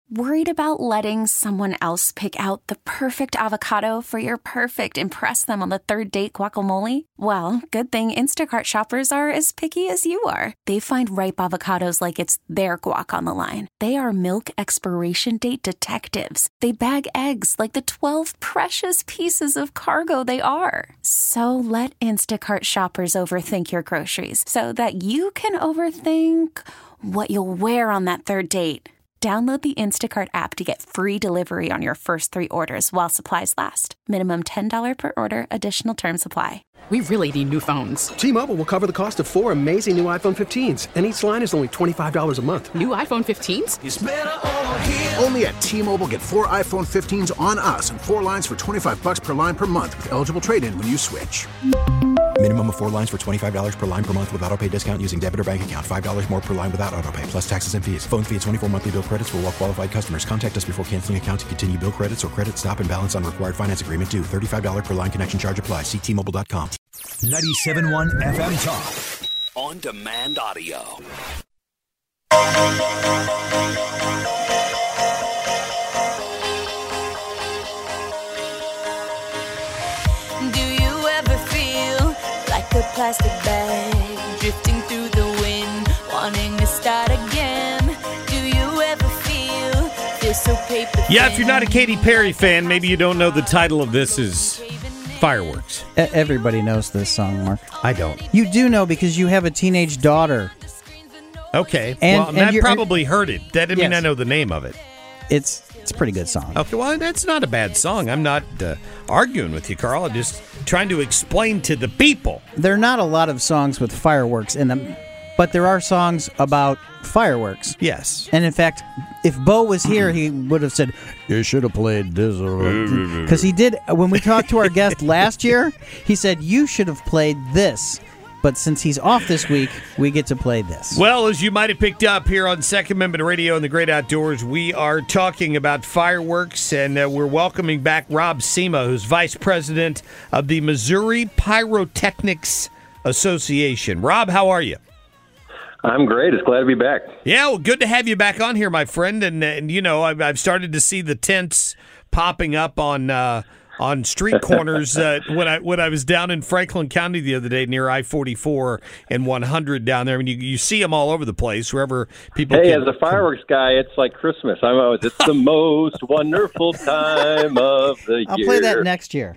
Worried about letting someone else pick out the perfect avocado for your perfect impress them on the third date guacamole? Well, good thing Instacart shoppers are as picky as you are. They find ripe avocados like it's their guac on the line. They are milk expiration date detectives. They bag eggs like the 12 precious pieces of cargo they are. So let Instacart shoppers overthink your groceries so that you can overthink what you'll wear on that third date. Download the Instacart app to get free delivery on your first 3 orders while supplies last. Minimum $10 per order. Additional terms apply. We really need new phones. T-Mobile will cover the cost of 4 amazing new iPhone 15s, and each line is only $25 a month. New iPhone 15s? It's better over here. Only at T-Mobile, get 4 iPhone 15s on us and 4 lines for $25 per line per month with eligible trade-in when you switch. Minimum of 4 lines for $25 per line per month with autopay discount using debit or bank account. $5 more per line without autopay, plus taxes and fees. Phone fee at 24 monthly bill credits for well-qualified customers. Contact us before canceling account to continue bill credits or credit stop and balance on required finance agreement due. $35 per line connection charge applies. See T-Mobile.com. 97.1 FM Talk. On demand audio. Do you ever feel like a plastic bag drifting through the wind, wanting to start again? Do you ever feel so paper thin? Yeah, if you're not a Katy Perry fan, maybe you don't know the title of this is Fireworks. Everybody knows this song, Mark. I don't. You do know because you have a teenage daughter. Okay. And Matt probably heard it. That didn't mean Yes. I know the name of it. It's a pretty good song. Okay, well, that's not a bad song. I'm not arguing with you, Carl. I'm just trying to explain to the people. There are not a lot of songs with fireworks in them, but there are songs about fireworks. Yes. And in fact, if Bo was here, he would have said, "You should have played this." Because he did, when we talked to our guest last year, he said, "You should have played this." But since he's off this week, we get to play this. Well, as you might have picked up here on Second Amendment Radio and the Great Outdoors, we are talking about fireworks, and we're welcoming back Rob Cima, who's Vice President of the Missouri Pyrotechnics Association. Rob, how are you? I'm great. It's glad to be back. Yeah, well, good to have you back on here, my friend. And you know, I've started to see the tents popping up on street corners when I was down in Franklin County the other day near I-44 and 100 down there. I mean, you see them all over the place wherever people. Hey, as a fireworks guy, it's like Christmas. It's the most wonderful time of the year. I'll play that next year.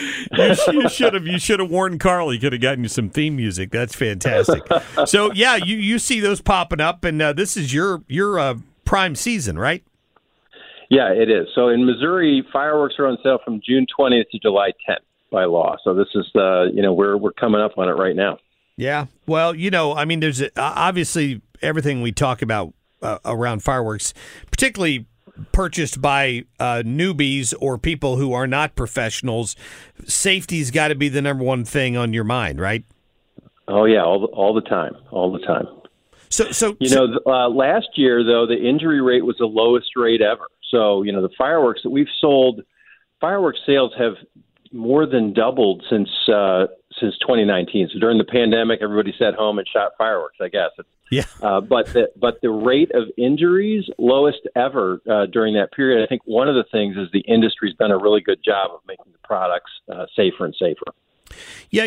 You should have warned Carl. He could have gotten you some theme music. That's fantastic. So yeah, you see those popping up, and this is your prime season, right? Yeah, it is. So in Missouri, fireworks are on sale from June 20th to July 10th by law. So this is we're coming up on it right now. Yeah. Well, I mean, there's obviously everything we talk about around fireworks, particularly purchased by newbies or people who are not professionals. Safety's got to be the number one thing on your mind, right? Oh yeah, all the time. So last year though, the injury rate was the lowest rate ever. So the fireworks that we've sold, fireworks sales have more than doubled since 2019. So during the pandemic, everybody sat home and shot fireworks, I guess. Yeah. But the rate of injuries, lowest ever during that period. I think one of the things is the industry's done a really good job of making the products safer and safer. Yeah,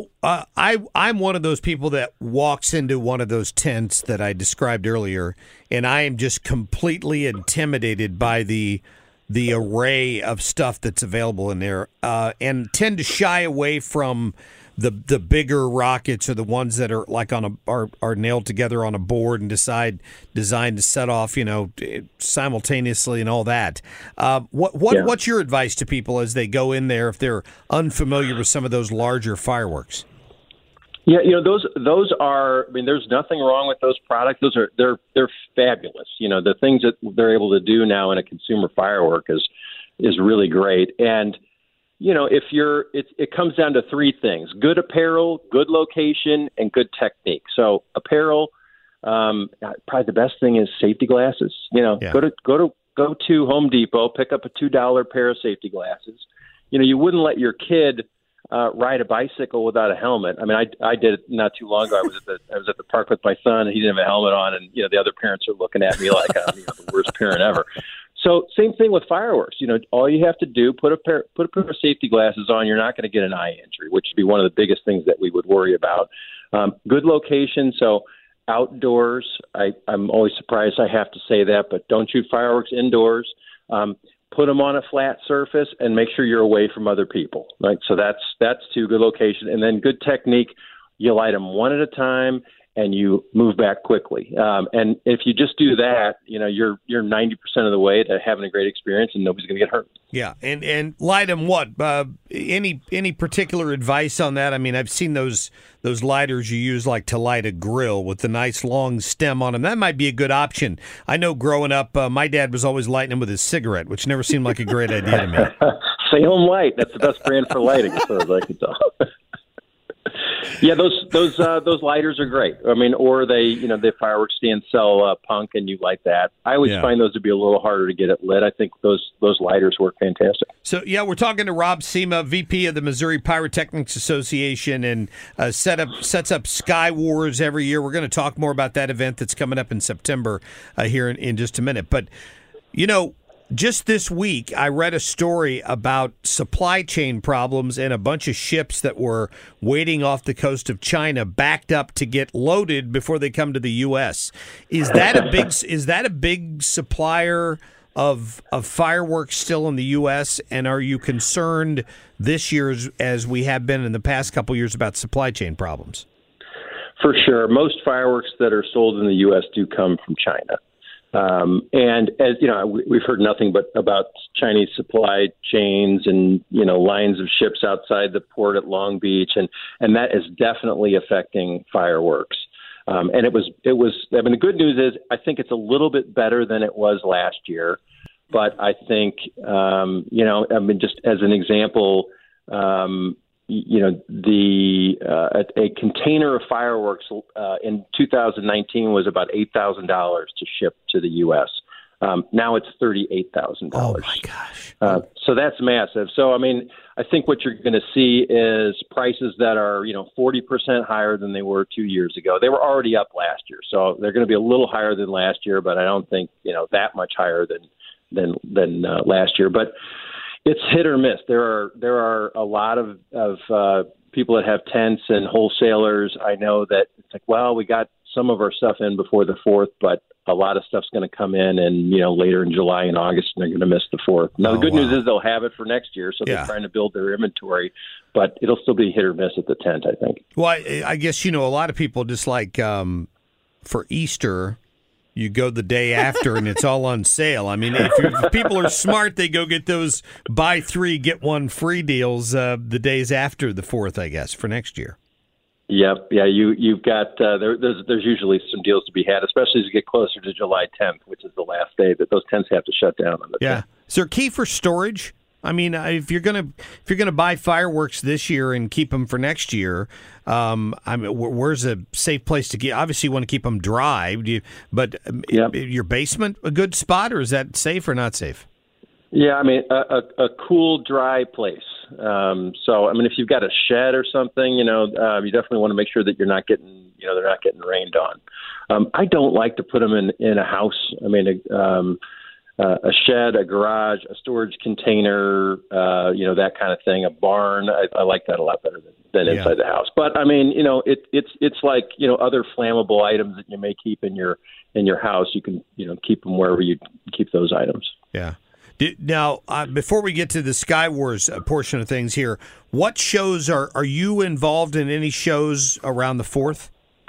I'm one of those people that walks into one of those tents that I described earlier, and I am just completely intimidated by the array of stuff that's available in there, and tend to shy away from the bigger rockets or the ones that are like are nailed together on a board and designed to set off simultaneously and all that. What's your advice to people as they go in there if they're unfamiliar with some of those larger fireworks? Yeah, those are. I mean, there's nothing wrong with those products. They're fabulous. The things that they're able to do now in a consumer firework is really great. And it comes down to 3 things: good apparel, good location, and good technique. So apparel, probably the best thing is safety glasses. Go to Home Depot, pick up a $2 pair of safety glasses. You wouldn't let your kid ride a bicycle without a helmet. I mean, I did it not too long ago. I was at the park with my son, and he didn't have a helmet on, and the other parents are looking at me like I'm the worst parent ever. So same thing with fireworks. All you have to do, put a pair of safety glasses on. You're not going to get an eye injury, which would be one of the biggest things that we would worry about. Good location, so outdoors. I'm always surprised I have to say that, but don't shoot fireworks indoors. Put them on a flat surface and make sure you're away from other people. Right, so that's two, good location, and then good technique. You light them one at a time, and you move back quickly. And if you just do that, you're 90% of the way to having a great experience, and nobody's going to get hurt. Yeah, and light them what? Any particular advice on that? I mean, I've seen those lighters you use like to light a grill with the nice long stem on them. That might be a good option. I know growing up, my dad was always lighting them with his cigarette, which never seemed like a great idea to me. Salem Light, that's the best brand for lighting, as far as I can tell. Yeah, those lighters are great. I mean, or the fireworks stand sell punk, and you light that. I always find those to be a little harder to get it lit. I think those lighters work fantastic. So we're talking to Rob Sema, VP of the Missouri Pyrotechnics Association, and sets up Sky Wars every year. We're going to talk more about that event that's coming up in September here in just a minute. But just this week, I read a story about supply chain problems and a bunch of ships that were waiting off the coast of China backed up to get loaded before they come to the U.S. Is that a big supplier of fireworks still in the U.S., and are you concerned this year, as we have been in the past couple years, about supply chain problems? For sure. Most fireworks that are sold in the U.S. do come from China. And as we've heard nothing but about Chinese supply chains and, lines of ships outside the port at Long Beach. And that is definitely affecting fireworks. And it was, the good news is I think it's a little bit better than it was last year. But I think, just as an example, a container of fireworks in 2019 was about $8,000 to ship to the U.S. Now it's $38,000. Oh my gosh! So that's massive. So I think what you're going to see is prices that are 40% higher than they were 2 years ago. They were already up last year, so they're going to be a little higher than last year, but I don't think that much higher than last year. But it's hit or miss. There are a lot of people that have tents and wholesalers. I know that it's like, well, we got some of our stuff in before the 4th, but a lot of stuff's going to come in and later in July and August, and they're going to miss the 4th. Now, the good news is they'll have it for next year, so they're trying to build their inventory, but it'll still be hit or miss at the tent, I think. Well, I guess, a lot of people just like for Easter, you go the day after and it's all on sale. I mean, if people are smart, they go get those buy 3, get 1 free deals the days after the 4th, I guess, for next year. Yep. Yeah, you've got there's usually some deals to be had, especially as you get closer to July 10th, which is the last day that those tents have to shut down on the 10th. Is there a key for storage? I mean, if you're gonna buy fireworks this year and keep them for next year, where's a safe place to keep? Obviously, you want to keep them dry, your basement a good spot, or is that safe or not safe? Yeah, a cool, dry place. If you've got a shed or something, you definitely want to make sure that you're not getting, they're not getting rained on. I don't like to put them in a house. A shed, a garage, a storage container, that kind of thing, a barn. I like that a lot better than inside the house. But it's like, other flammable items that you may keep in your house. You can, keep them wherever you keep those items. Yeah. Now, before we get to the Sky Wars portion of things here, what shows are you involved in? Any shows around the 4th?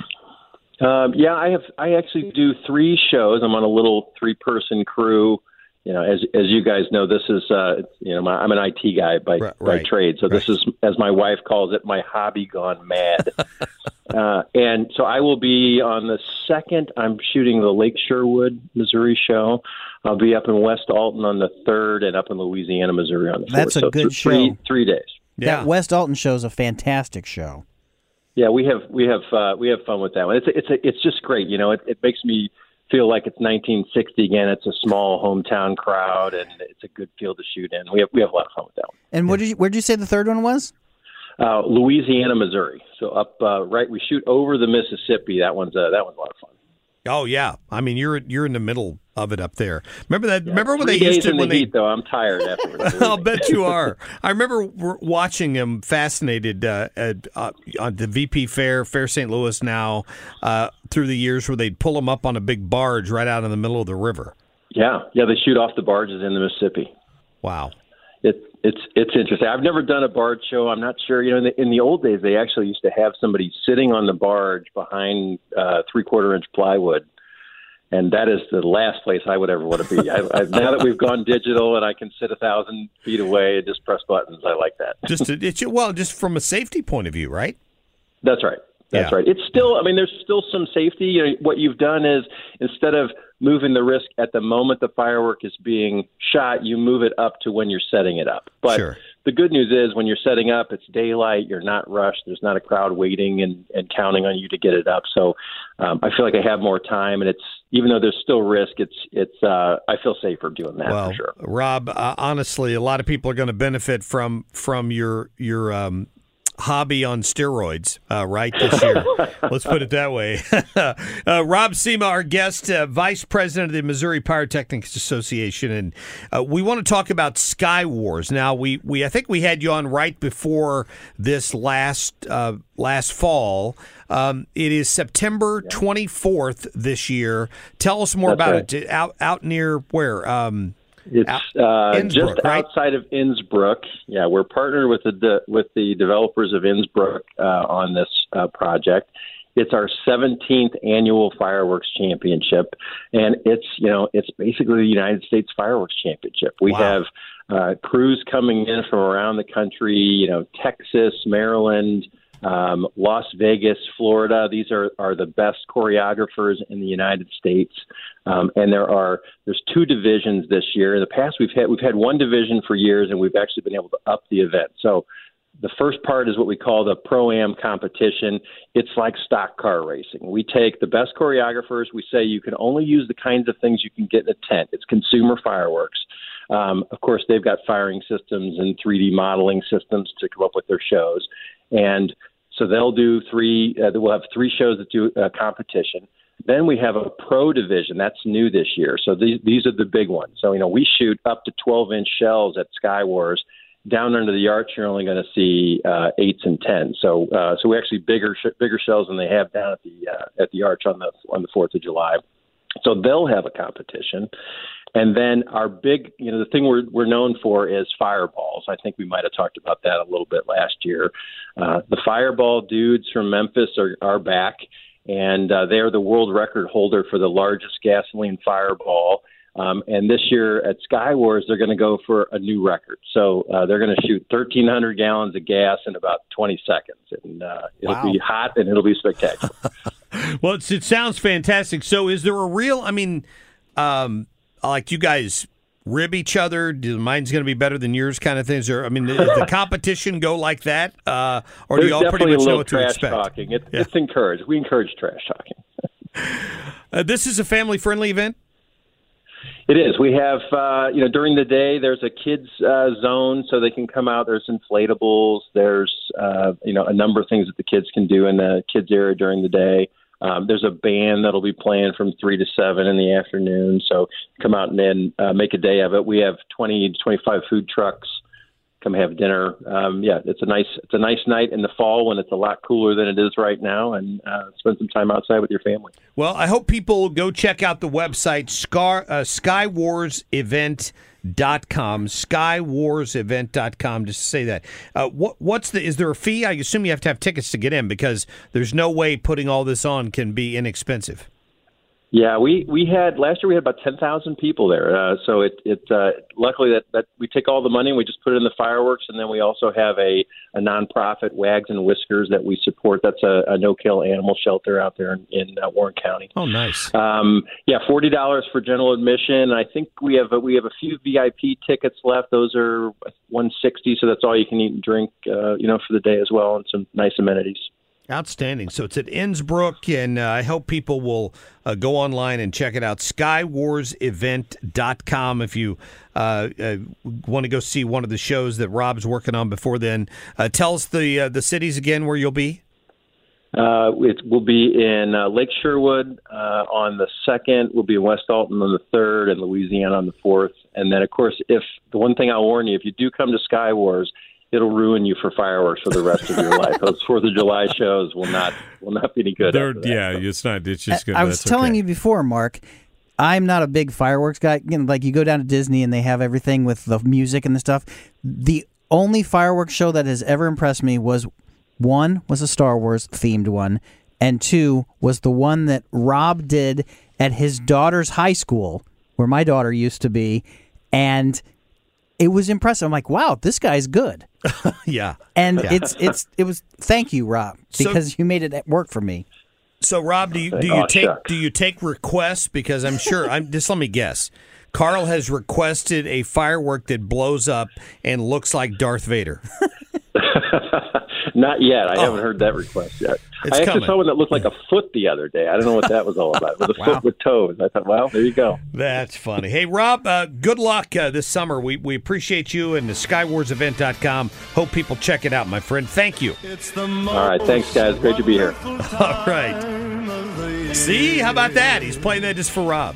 I actually do 3 shows. I'm on a little 3-person crew. As you guys know, this is I'm an IT guy by trade, so this is, as my wife calls it, my hobby gone mad. And so I will be on the 2nd. I'm shooting the Lake Sherwood, Missouri show. I'll be up in West Alton on the 3rd, and up in Louisiana, Missouri on the 4th. That's a good show. 3 days. Yeah. That West Alton show is a fantastic show. Yeah, we have fun with that one. It's just great. It makes me feel like it's 1960 again. It's a small hometown crowd, and it's a good field to shoot in. We have a lot of fun with that one. And where'd you say the 3rd one was? Louisiana, Missouri. So up right, we shoot over the Mississippi. That one's a lot of fun. Oh yeah, I mean you're in the middle of it up there. Remember that? Yeah, remember when they 3 used days to in when the they? heat, though. I'm tired afterwards. I'll bet you are. I remember watching him fascinated on the VP Fair St. Louis now through the years where they'd pull him up on a big barge right out in the middle of the river. Yeah, they shoot off the barges in the Mississippi. Wow. It's interesting. I've never done a barge show. I'm not sure. In the old days, they actually used to have somebody sitting on the barge behind 3/4-inch plywood, and that is the last place I would ever want to be. Now that we've gone digital and I can sit 1,000 feet away and just press buttons, I like that. Just from a safety point of view, right? That's right. That's right. It's still, there's still some safety. What you've done is instead of moving the risk at the moment the firework is being shot, you move it up to when you're setting it up. But the good news is when you're setting up, it's daylight, you're not rushed, there's not a crowd waiting and counting on you to get it up. So I feel like I have more time, and it's, even though there's still risk, I feel safer doing that for sure. Rob, honestly, a lot of people are going to benefit from your hobby on steroids, right, this year. Let's put it that way. Rob Cima, our guest, Vice President of the Missouri Pyrotechnics Association, and we want to talk about Sky Wars. Now, I think we had you on right before this last fall. It is September 24th this year. Tell us more about it. Out near where? It's Innsbruck, just outside of Innsbruck. Yeah, we're partnered with the developers of Innsbruck on this project. It's our 17th annual fireworks championship, and it's basically the United States Fireworks Championship. We have crews coming in from around the country. Texas, Maryland, Las Vegas, Florida. These are the best choreographers in the United States. And there's 2 divisions this year. In the past, we've had one division for years, and we've actually been able to up the event. So the first part is what we call the Pro-Am competition. It's like stock car racing. We take the best choreographers. We say you can only use the kinds of things you can get in a tent. It's consumer fireworks. Of course, they've got firing systems and 3D modeling systems to come up with their shows. And so they'll do we'll have 3 shows that do a competition. Then we have a pro division. That's new this year. So these are the big ones. So, we shoot up to 12-inch shells at Sky Wars. Down under the arch, you're only going to see 8s and 10s. So we actually bigger shells than they have down at the arch on the 4th of July. So they'll have a competition. And then our big, the thing we're known for is fireballs. I think we might have talked about that a little bit last year. The fireball dudes from Memphis are back, and they're the world record holder for the largest gasoline fireball. And this year at Sky Wars, they're going to go for a new record. So they're going to shoot 1,300 gallons of gas in about 20 seconds. And it'll be hot, and it'll be spectacular. Well, it sounds fantastic. So is there a real, like you guys rib each other? Mine's going to be better than yours kind of things? Or, does the competition go like that? Or do you all pretty much know what to expect? Talking. It's encouraged. We encourage trash talking. This is a family-friendly event? It is. We have, during the day, there's a kids zone, so they can come out. There's inflatables. There's, a number of things that the kids can do in the kids area during the day. There's a band that'll be playing from 3 to 7 in the afternoon. So come out and then make a day of it. We have 20 to 25 food trucks. Come have dinner. It's a nice night in the fall when it's a lot cooler than it is right now, and spend some time outside with your family. Well, I hope people go check out the website SkyWarsEvent.com. SkyWarsEvent.com. Just to say that. Is there a fee? I assume you have to have tickets to get in because there's no way putting all this on can be inexpensive. Yeah, we had last year we had about 10,000 people there. So it luckily that we take all the money and we just put it in the fireworks, and then we also have a nonprofit, Wags and Whiskers, that we support. That's a no-kill animal shelter out there in Warren County. Oh, nice. $40 for general admission. I think we have a few VIP tickets left. Those are $160, so that's all you can eat and drink, for the day as well, and some nice amenities. Outstanding. So it's at Innsbruck, and I hope people will go online and check it out. SkyWarsEvent.com if you want to go see one of the shows that Rob's working on before then. Tell us the cities again where you'll be. It will be in Lake Sherwood on the 2nd. We'll be in West Alton on the 3rd and Louisiana on the 4th. And then, of course, if the one thing I'll warn you, if you do come to Sky Wars, it'll ruin you for fireworks for the rest of your life. Those 4th of July shows will not be any good. It's not. It's just good. I was telling you before, Mark, I'm not a big fireworks guy. You know, like you go down to Disney and they have everything with the music and the stuff. The only fireworks show that has ever impressed me was, 1 was a Star Wars themed one, and 2 was the one that Rob did at his daughter's high school, where my daughter used to be, and it was impressive. I'm like, wow, this guy's good. Yeah. And it was thank you, Rob, because you made it work for me. So Rob, do you take requests? Because I'm sure just let me guess. Carl has requested a firework that blows up and looks like Darth Vader. Not yet. I haven't heard that request yet. I actually saw one that looked like a foot the other day. I don't know what that was all about. With a foot with toes. I thought, well, there you go. That's funny. Hey, Rob, good luck this summer. We appreciate you and the SkyWarsEvent.com. Hope people check it out, my friend. Thank you. All right. Thanks, guys. Great to be here. All right. See? How about that? He's playing that just for Rob.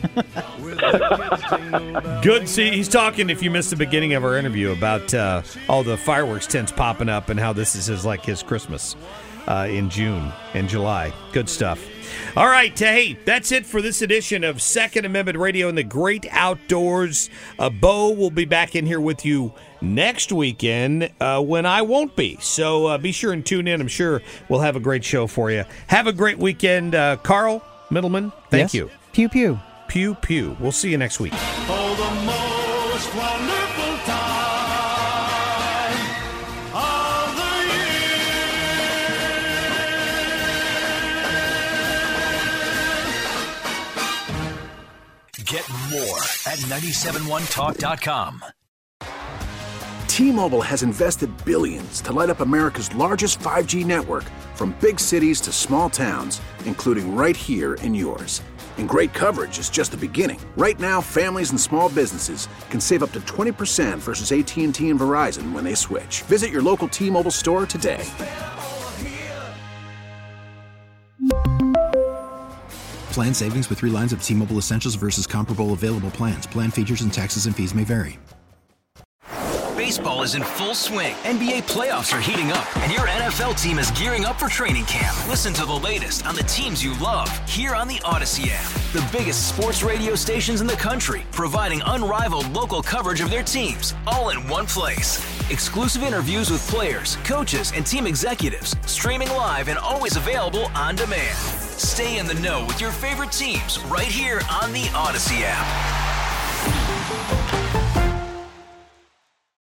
Good. See, he's talking, if you missed the beginning of our interview, about all the fireworks tents popping up and how this is his Christmas in June and July. Good stuff. All right. Hey, that's it for this edition of Second Amendment Radio and the Great Outdoors. Bo will be back in here with you next weekend when I won't be. So be sure and tune in. I'm sure we'll have a great show for you. Have a great weekend. Carl Middleman, thank you. Pew, pew. Pew, pew. We'll see you next week. Oh, the most wonderful time of the year. Get more at 971talk.com. T-Mobile has invested billions to light up America's largest 5G network, from big cities to small towns, including right here in yours. And great coverage is just the beginning. Right now, families and small businesses can save up to 20% versus AT&T and Verizon when they switch. Visit your local T-Mobile store today. Plan savings with 3 lines of T-Mobile Essentials versus comparable available plans. Plan features and taxes and fees may vary. Baseball is in full swing. NBA playoffs are heating up, and your NFL team is gearing up for training camp. Listen to the latest on the teams you love here on the Odyssey app. The biggest sports radio stations in the country, providing unrivaled local coverage of their teams, all in one place. Exclusive interviews with players, coaches, and team executives, streaming live and always available on demand. Stay in the know with your favorite teams right here on the Odyssey app.